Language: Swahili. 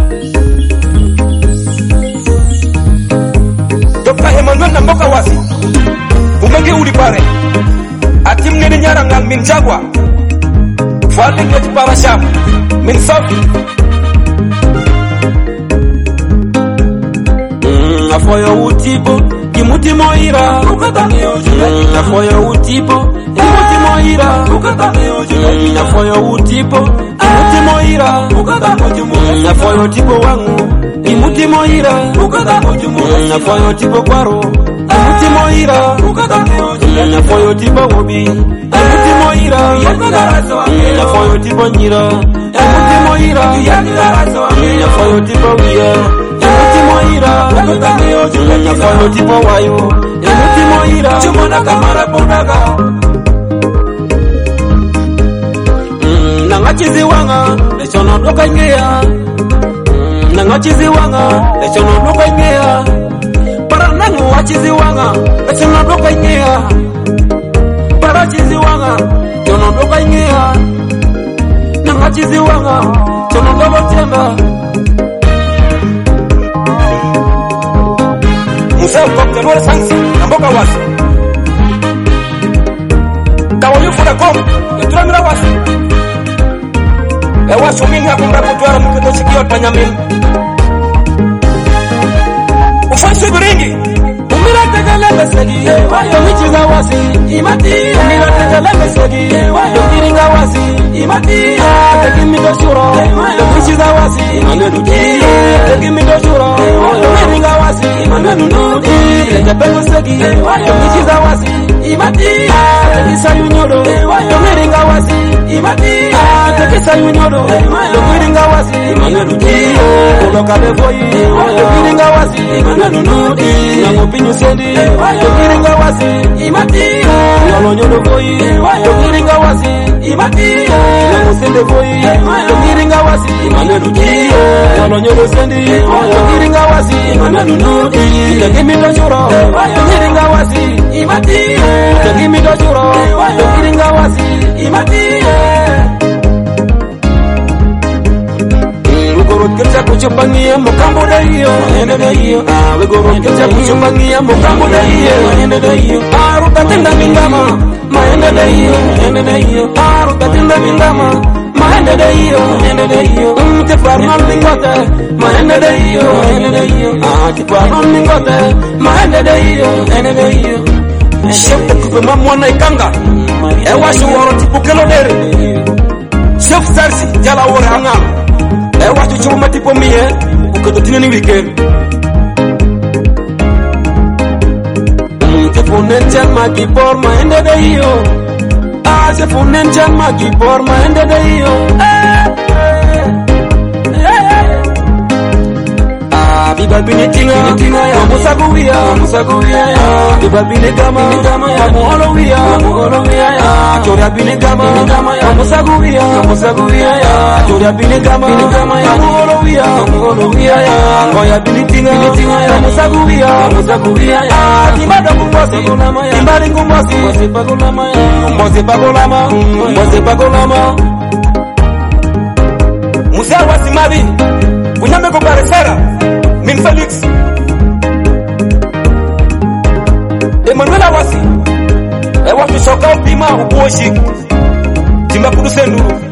Dr. Emmanuel Namboka wasi umenge uli pare atim nene nyaranga min jagwa fali ngeti para sham min safi afoyo utipo kimuti moira ukatane ojule afoyo utipo kimuti moira ukatane ojule afoyo utipo kimuti moira ukatane ojule afoyo tipo wangu kimuti moira ukatane ojule afoyo tipo kwaro kimuti moira ukatane ojule afoyo tipo wobi kimuti moira yakaraso afoyo tipo nyira kimuti moira yakaraso afoyo tipo wiya kimuti moira ukatane ojule afoyo tipo wayo kimuti moira chumona kamara bonaga nangachizi wanga lechono doka ngea nangachizi wanga lechono doka ngea para nangu wachizi wanga lechono doka ngea para chizi wanga chono doka ngea nangachizi wanga chono doka tenda Musa Dr. Wala Sansi Namboka wasi tawayu funa kom yaturamira wasi ewa shumini hakumra kutwara mkito chikio tanyamin ufansu biringi umira tegalembe segi wayo michiza wasi imati umira tegalembe segi wayo kiringa wasi imati tegimido shuro michiza wasi maneduti tegimido shuro kiringa wasi maneduti tegabengo segi wayo michiza wasi imati tegisa yunyodo kiringa wasi imati tegisa yunyodo kiringa wasi maneduti uloka bevoyi kiringa wasi maneduti Nango sendi kiringa wasi imati Yolo nyodo voyi kiringa wasi imati Nango sende voyi kiringa wasi maneduti Yolo nyodo sendi kiringa wasi maneduti Tegimi dojuro kiringa wasi imati Tegimi dojuro kiringa wasi imati Kita kuchumbangia mukambo da hiyo ende da hiyo we go kita kuchumbangia mukambo da hiyo ende da hiyo aruka tenda mingama maende da hiyo ende da hiyo aruka tenda mingama maende da hiyo ende da hiyo mtefarma mingote maende da hiyo ende da hiyo tefarma mingote maende da hiyo ende da hiyo chef kupe mamwana ikanga ewa shuwaro tipukelo dere chef sarsi jala wore hangama ewa chuchuma tipo mie ukatotine ni weekend Sefunen chama kipor maende de hiyo sefunen chama kipor maende de hiyo Biba bine tinga ya musaguia Biba bine gama ya muholoia ya Choria bine gama ya musaguia ya Choria bine gama ya muholoia ya Koya bine tinga ya musaguia ya Timada kumbosi timbari kumbosi Mbosi pagolama Musa wasimabi Unyame kuparesera Min Felix Emmanuel Awasi ewa fishoka upima ubuoshi Timba kuduse nduru